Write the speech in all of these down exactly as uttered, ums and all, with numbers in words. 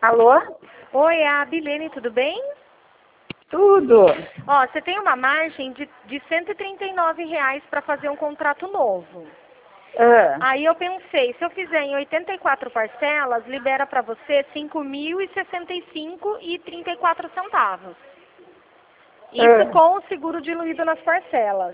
Alô? Oi, é a Bilene, tudo bem? Tudo. Ó, você tem uma margem de, de cento e trinta e nove reais para fazer um contrato novo. Ah, Aí eu pensei, se eu fizer em oitenta e quatro parcelas, libera para você cinco mil e sessenta e cinco e trinta e quatro centavos. Isso ah. com o seguro diluído nas parcelas.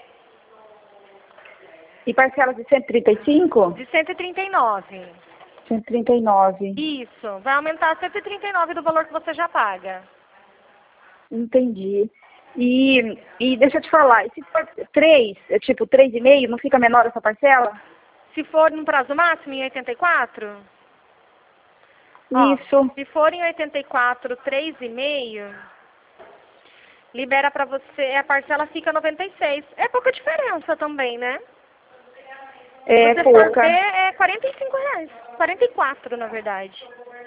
E parcelas de cento e trinta e cinco? De cento e trinta e nove. cento e trinta e nove. Isso, vai aumentar cento e trinta e nove do valor que você já paga. Entendi. E, e deixa eu te falar, e se for três, é tipo três e meio, não fica menor essa parcela? Se for no prazo máximo em oitenta e quatro? Ó, Isso. se for em oitenta e quatro, três e meio, libera pra você, a parcela fica noventa e seis. É pouca diferença também, né? É Se você for pouca. ver, é quarenta e cinco reais. quarenta e quatro, na verdade.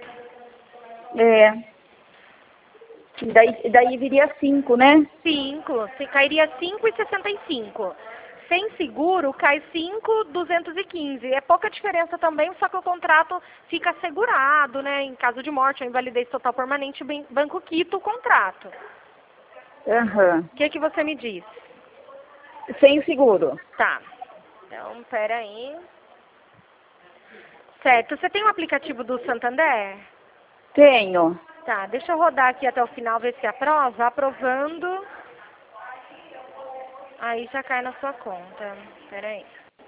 É. E daí, daí viria cinco, né? cinco. Se cairia cinco e sessenta e cinco. Sem seguro, cai cinco e duzentos e quinze. É pouca diferença também, só que o contrato fica assegurado, né? Em caso de morte ou invalidez total permanente, o banco quita o contrato. Aham. O que, que você me diz? Sem o seguro. Tá. Então, peraí. Certo. Você tem um aplicativo do Santander? Tenho. Tá, deixa eu rodar aqui até o final, ver se aprova. Aprovando. Aí já cai na sua conta. Peraí.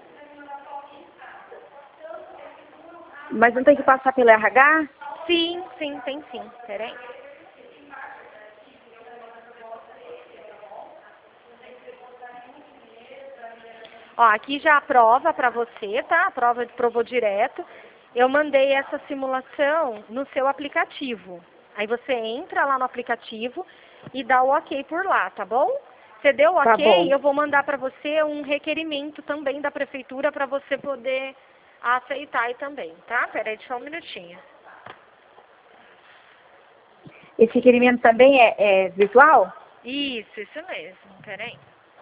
Mas não tem que passar pelo R H? Sim, sim, tem sim. Peraí. Ó, aqui já aprova pra você, tá? A prova provou direto. Eu mandei essa simulação no seu aplicativo. Aí você entra lá no aplicativo e dá o ok por lá, tá bom? Você deu o Tá ok, bom. eu vou mandar pra você um requerimento também da prefeitura pra você poder aceitar aí também, tá? Peraí, deixa um minutinho. Esse requerimento também é, é virtual? Isso, isso mesmo. Peraí.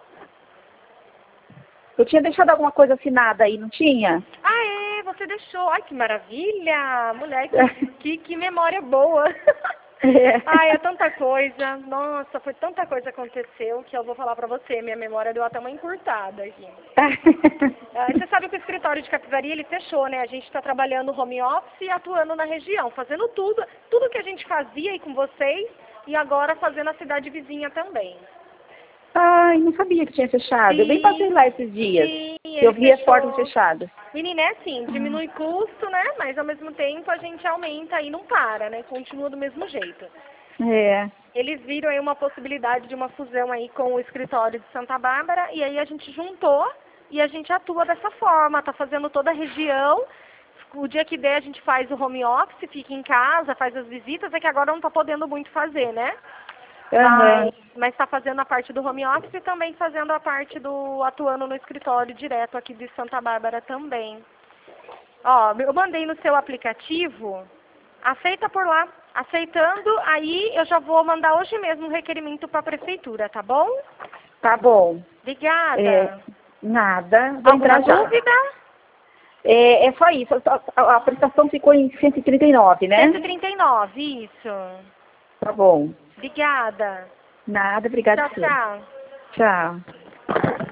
Eu tinha deixado alguma coisa assinada aí, não tinha? Ah, é, você deixou. Ai, que maravilha! Mulher, que, que, que memória boa. É. Ai, é tanta coisa. Nossa, foi tanta coisa que aconteceu que eu vou falar pra você. Minha memória deu até uma encurtada aqui. Ah, você sabe que o escritório de Capivari, ele fechou, né? A gente tá trabalhando home office e atuando na região, fazendo tudo, tudo que a gente fazia aí com vocês e agora fazendo a cidade vizinha também. Ai, não sabia que tinha fechado. Eu bem passei Sim, lá esses dias. sim, Eu ele vi as portas fechou. fechadas. Menina, é assim, diminui custo, né? Mas ao mesmo tempo a gente aumenta e não para, né? Continua do mesmo jeito. É. Eles viram aí uma possibilidade de uma fusão aí com o escritório de Santa Bárbara e aí a gente juntou e a gente atua dessa forma, tá fazendo toda a região. O dia que der a gente faz o home office, fica em casa, faz as visitas, é que agora não tá podendo muito fazer, né? Aham. Mas mas está fazendo a parte do home office e também fazendo a parte do atuando no escritório direto aqui de Santa Bárbara também. Ó, eu mandei no seu aplicativo, aceita por lá. Aceitando, aí eu já vou mandar hoje mesmo um requerimento para a prefeitura, tá bom? Tá bom. Obrigada. É, nada. Vou Alguma entrar já. dúvida? É, é só isso. A, a prestação ficou em cento e trinta e nove, né? cento e trinta e nove, isso. Tá bom. Obrigada. Nada, obrigada Tchau, a você. tchau. Tchau.